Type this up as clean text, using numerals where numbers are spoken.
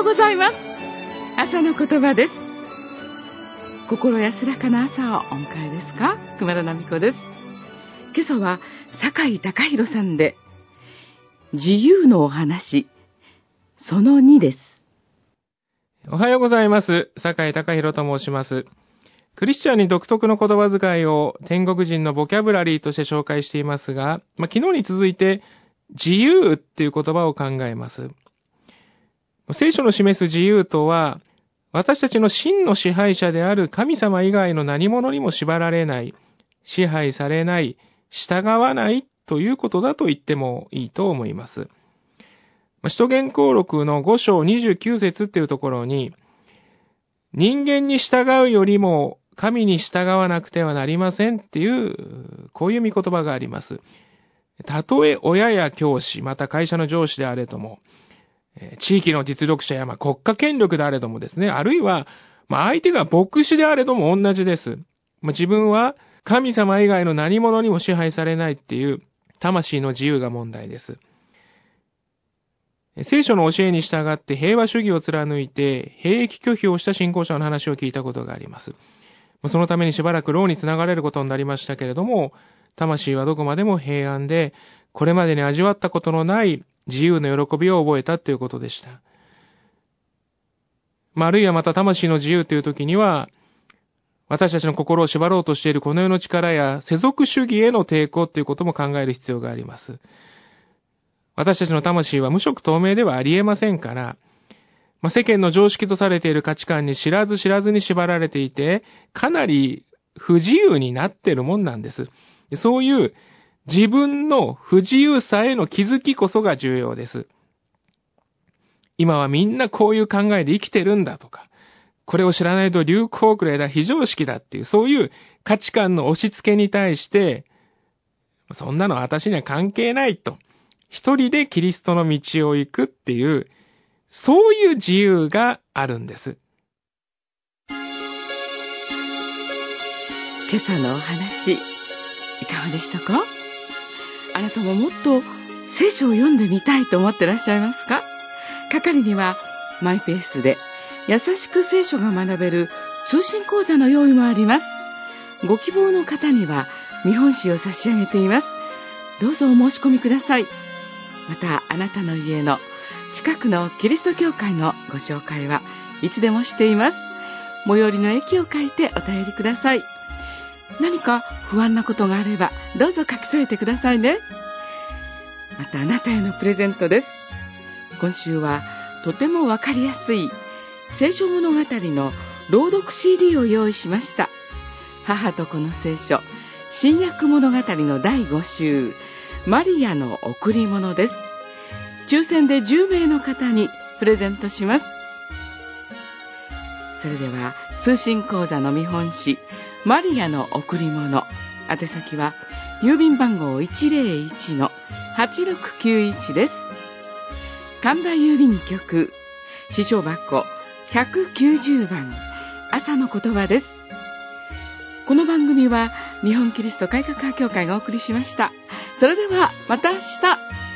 ございます。朝の言葉です。心安らかな朝をお迎えですか？熊田奈美子です。今朝は酒井貴弘さんで自由のお話その2です。 おはようございます。酒井貴弘と申します。クリスチャンに独特の言葉遣いを天国人のボキャブラリーとして紹介していますが、昨日に続いて自由っていう言葉を考えます。聖書の示す自由とは、私たちの真の支配者である神様以外の何者にも縛られない、支配されない、従わないということだと言ってもいいと思います。使徒言行録の5章29節っていうところに、人間に従うよりも神に従わなくてはなりませんっていう、こういう御言葉があります。たとえ親や教師、また会社の上司であれとも、地域の実力者や国家権力であれどもですね、あるいは相手が牧師であれども同じです。自分は神様以外の何者にも支配されないっていう魂の自由が問題です。聖書の教えに従って平和主義を貫いて兵役拒否をした信仰者の話を聞いたことがあります。そのためにしばらく牢につながれることになりましたけれども、魂はどこまでも平安で、これまでに味わったことのない自由の喜びを覚えたということでした。あるいはまた魂の自由という時には、私たちの心を縛ろうとしているこの世の力や世俗主義への抵抗ということも考える必要があります。私たちの魂は無色透明ではありえませんから、世間の常識とされている価値観に知らず知らずに縛られていて、かなり不自由になっているもんなんです。そういう自分の不自由さへの気づきこそが重要です。今はみんなこういう考えで生きてるんだとか、これを知らないと流行遅れだ、非常識だっていう、そういう価値観の押し付けに対して、そんなの私には関係ないと、一人でキリストの道を行くっていう、そういう自由があるんです。 今朝のお話、いかがでしたか？あなたももっと聖書を読んでみたいと思ってらっしゃいますか？係にはマイペースで優しく聖書が学べる通信講座の用意もあります。ご希望の方には見本紙を差し上げています。どうぞお申し込みください。またあなたの家の近くのキリスト教会のご紹介はいつでもしています。最寄りの駅を書いてお便りください。何か不安なことがあればどうぞ書き添えてくださいね。またあなたへのプレゼントです。今週はとてもわかりやすい聖書物語の朗読 CD を用意しました。母と子の聖書新約物語の第5週マリアの贈り物です。抽選で10名の方にプレゼントします。それでは通信講座の見本紙マリアの贈り物、宛先は郵便番号 101-8691 です。神田郵便局支所箱190番朝の言葉です。この番組は日本キリスト改革派協会がお送りしました。それではまた明日。